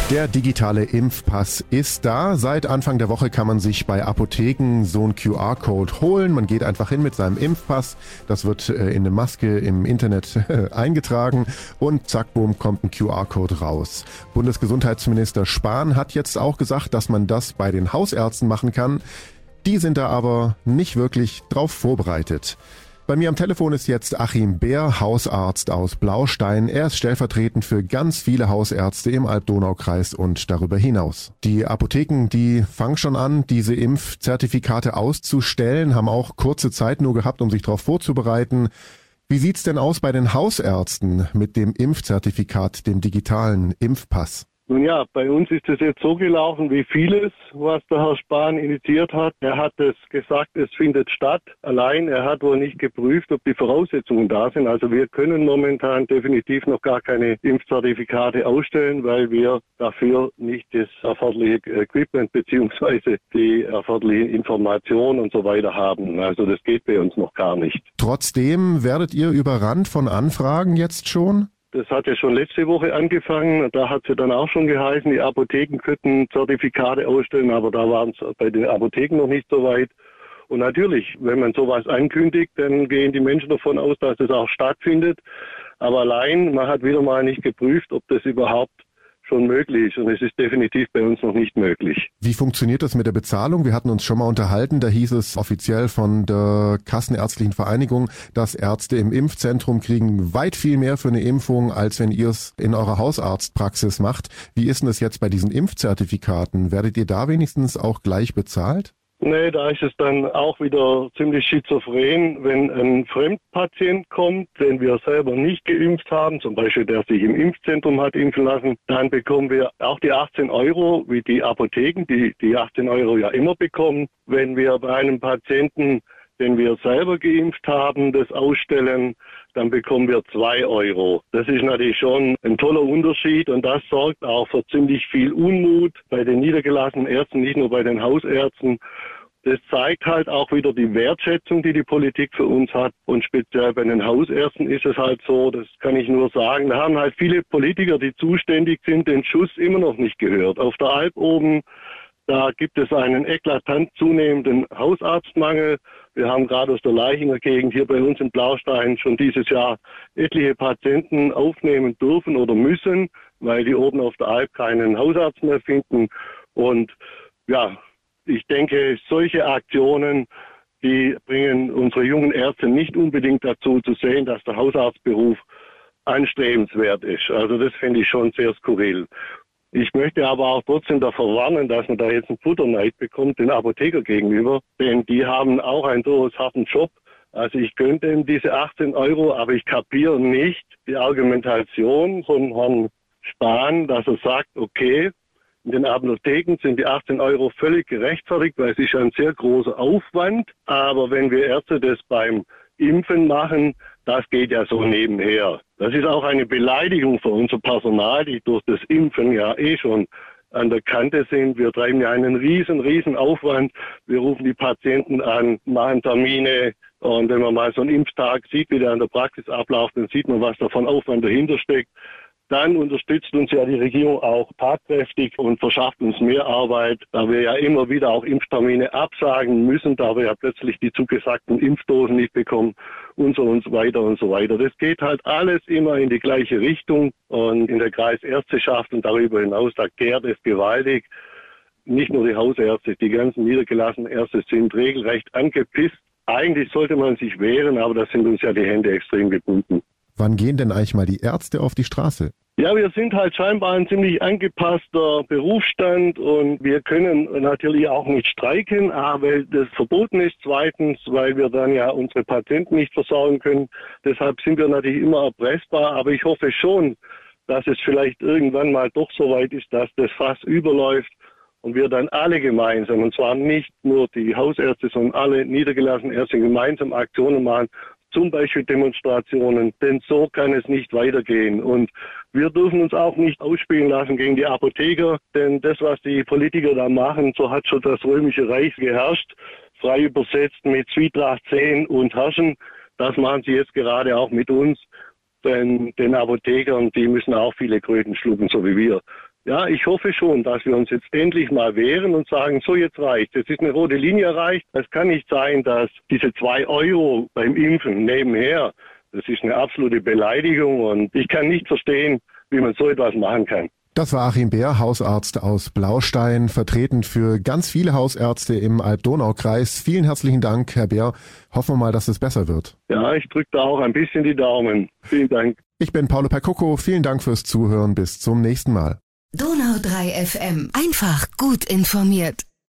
Der digitale Impfpass ist da. Seit Anfang der Woche kann man sich bei Apotheken so einen QR-Code holen. Man geht einfach hin mit seinem Impfpass. Das wird in eine Maske im Internet eingetragen und zack, boom, kommt ein QR-Code raus. Bundesgesundheitsminister Spahn hat jetzt auch gesagt, dass man das bei den Hausärzten machen kann. Die sind da aber nicht wirklich drauf vorbereitet. Bei mir am Telefon ist jetzt Achim Bär, Hausarzt aus Blaustein. Er ist stellvertretend für ganz viele Hausärzte im Alb-Donau-Kreis und darüber hinaus. Die Apotheken, die fangen schon an, diese Impfzertifikate auszustellen, haben auch kurze Zeit nur gehabt, um sich darauf vorzubereiten. Wie sieht's denn aus bei den Hausärzten mit dem Impfzertifikat, dem digitalen Impfpass? Nun ja, bei uns ist es jetzt so gelaufen wie vieles, was der Herr Spahn initiiert hat. Er hat es gesagt, es findet statt. Allein er hat wohl nicht geprüft, ob die Voraussetzungen da sind. Also wir können momentan definitiv noch gar keine Impfzertifikate ausstellen, weil wir dafür nicht das erforderliche Equipment bzw. die erforderlichen Informationen und so weiter haben. Also das geht bei uns noch gar nicht. Trotzdem werdet ihr überrannt von Anfragen jetzt schon? Das hat ja schon letzte Woche angefangen. Da hat es ja dann auch schon geheißen, die Apotheken könnten Zertifikate ausstellen, aber da waren es bei den Apotheken noch nicht so weit. Und natürlich, wenn man sowas ankündigt, dann gehen die Menschen davon aus, dass es auch stattfindet. Aber allein, man hat wieder mal nicht geprüft, ob das überhaupt schon möglich ist. Und es ist definitiv bei uns noch nicht möglich. Wie funktioniert das mit der Bezahlung? Wir hatten uns schon mal unterhalten, da hieß es offiziell von der Kassenärztlichen Vereinigung, dass Ärzte im Impfzentrum kriegen weit viel mehr für eine Impfung, als wenn ihr es in eurer Hausarztpraxis macht. Wie ist denn das jetzt bei diesen Impfzertifikaten? Werdet ihr da wenigstens auch gleich bezahlt? Nee, da ist es dann auch wieder ziemlich schizophren, wenn ein Fremdpatient kommt, den wir selber nicht geimpft haben, zum Beispiel der sich im Impfzentrum hat impfen lassen, dann bekommen wir auch die 18 Euro, wie die Apotheken, die 18 Euro ja immer bekommen. Wenn wir bei einem Patienten, den wir selber geimpft haben, das ausstellen, dann bekommen wir 2 Euro. Das ist natürlich schon ein toller Unterschied und das sorgt auch für ziemlich viel Unmut bei den niedergelassenen Ärzten, nicht nur bei den Hausärzten. Das zeigt halt auch wieder die Wertschätzung, die die Politik für uns hat. Und speziell bei den Hausärzten ist es halt so, das kann ich nur sagen, da haben halt viele Politiker, die zuständig sind, den Schuss immer noch nicht gehört. Auf der Alp oben, da gibt es einen eklatant zunehmenden Hausarztmangel. Wir haben gerade aus der Leichinger Gegend hier bei uns in Blaustein schon dieses Jahr etliche Patienten aufnehmen dürfen oder müssen, weil die oben auf der Alp keinen Hausarzt mehr finden. Und ja, ich denke, solche Aktionen, die bringen unsere jungen Ärzte nicht unbedingt dazu zu sehen, dass der Hausarztberuf anstrebenswert ist. Also das finde ich schon sehr skurril. Ich möchte aber auch trotzdem davor warnen, dass man da jetzt einen Futterneid bekommt den Apotheker gegenüber, denn die haben auch einen durchaus harten Job. Also ich gönne dem diese 18 Euro, aber ich kapiere nicht die Argumentation von Herrn Spahn, dass er sagt, okay, in den Apotheken sind die 18 Euro völlig gerechtfertigt, weil es ist ein sehr großer Aufwand. Aber wenn wir Ärzte das beim Impfen machen, das geht ja so nebenher. Das ist auch eine Beleidigung für unser Personal, die durch das Impfen ja schon an der Kante sind. Wir treiben ja einen riesen Aufwand. Wir rufen die Patienten an, machen Termine. Und wenn man mal so einen Impftag sieht, wie der in der Praxis abläuft, dann sieht man, was da von Aufwand dahinter steckt. Dann unterstützt uns ja die Regierung auch tatkräftig und verschafft uns mehr Arbeit, da wir ja immer wieder auch Impftermine absagen müssen, da wir ja plötzlich die zugesagten Impfdosen nicht bekommen und so weiter und so weiter. Das geht halt alles immer in die gleiche Richtung und in der Kreisärzteschaft und darüber hinaus, da gärt es gewaltig. Nicht nur die Hausärzte, die ganzen niedergelassenen Ärzte sind regelrecht angepisst. Eigentlich sollte man sich wehren, aber da sind uns ja die Hände extrem gebunden. Wann gehen denn eigentlich mal die Ärzte auf die Straße? Ja, wir sind halt scheinbar ein ziemlich angepasster Berufsstand und wir können natürlich auch nicht streiken, weil das verboten ist. Zweitens, weil wir dann ja unsere Patienten nicht versorgen können. Deshalb sind wir natürlich immer erpressbar, aber ich hoffe schon, dass es vielleicht irgendwann mal doch so weit ist, dass das Fass überläuft und wir dann alle gemeinsam, und zwar nicht nur die Hausärzte, sondern alle niedergelassenen Ärzte gemeinsam Aktionen machen, zum Beispiel Demonstrationen, denn so kann es nicht weitergehen. Und wir dürfen uns auch nicht ausspielen lassen gegen die Apotheker, denn das, was die Politiker da machen, so hat schon das Römische Reich geherrscht, frei übersetzt mit Zwietracht sehen und herrschen. Das machen sie jetzt gerade auch mit uns, denn den Apothekern, die müssen auch viele Kröten schlucken, so wie wir. Ja, ich hoffe schon, dass wir uns jetzt endlich mal wehren und sagen, so jetzt reicht. Es ist eine rote Linie erreicht. Es kann nicht sein, dass diese 2 Euro beim Impfen nebenher, das ist eine absolute Beleidigung und ich kann nicht verstehen, wie man so etwas machen kann. Das war Achim Bär, Hausarzt aus Blaustein, vertretend für ganz viele Hausärzte im Alb-Donau-Kreis. Vielen herzlichen Dank, Herr Bär. Hoffen wir mal, dass es besser wird. Ja, ich drücke da auch ein bisschen die Daumen. Vielen Dank. Ich bin Paulo Percocco. Vielen Dank fürs Zuhören. Bis zum nächsten Mal. Donau 3 FM. Einfach gut informiert.